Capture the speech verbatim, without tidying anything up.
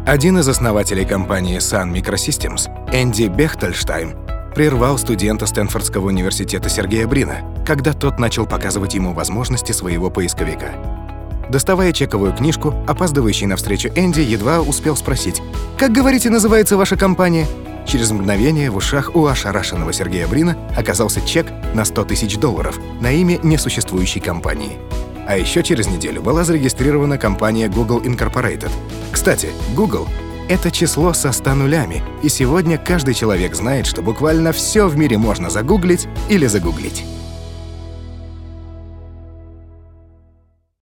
Один из основателей компании Sun Microsystems, Энди Бехтельштейн, прервал студента Стэнфордского университета Сергея Брина, когда тот начал показывать ему возможности своего поисковика. Доставая чековую книжку, опаздывающий навстречу Энди едва успел спросить: «Как, говорите, называется ваша компания?» Через мгновение в ушах у ошарашенного Сергея Брина оказался чек на сто тысяч долларов на имя несуществующей компании. А еще через неделю была зарегистрирована компания Google Incorporated. Кстати, Google — это число со ста нулями, и сегодня каждый человек знает, что буквально все в мире можно загуглить или загуглить.